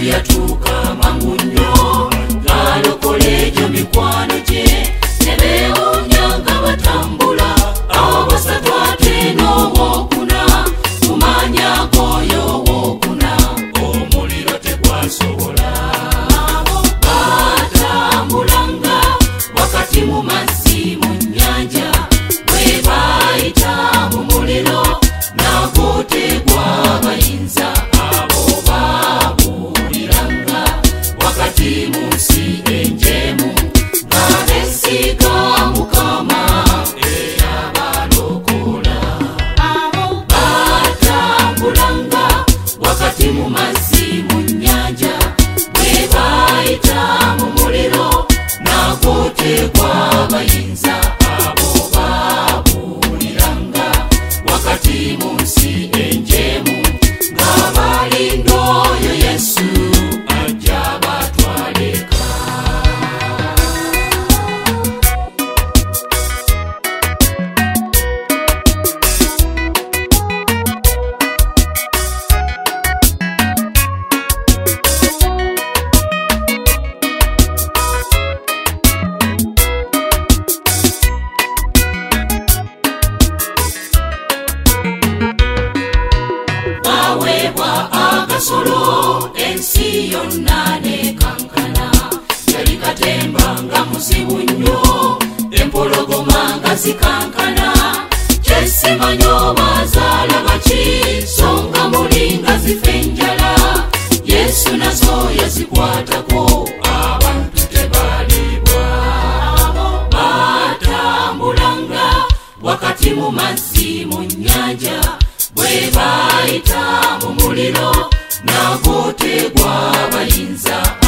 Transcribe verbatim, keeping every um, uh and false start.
yatuuka mangu nnyo ng'alokola egyo mikwano gye ne beewuunya nga batambula awo basatu ate n'owookuna mu maanyi ag'oyo owookuna omuliro tegwasobola batambulanga wakati mu mazzi mu nnyanja bwe baayita mu muliro nagwo tegwabayinza abo babuuliranga wakati mu nsi enjeemu nga beesiga Mukama eyabalokola abo batambulanga wakati mu mazzi mu nnyanja bwe baayita mu muliro nagwo tegwabayinza abo babuuliranga wakati mu nsi enjeemu nga balinda oyo Yesu ajja batwaleka. Baweebwa agasolo ensi yonna nekankana yali katemba nga muzibu nnyo empologoma nga zikankana kyesimanyi oba zaalaba ki so nga muli nga zifa enjala Yesu nazo yazikwatako abantu tebaliibwa batambulanga wakati mu mazzi mu nnyanja bwe baayita mu muliro nagwo tegwabayinza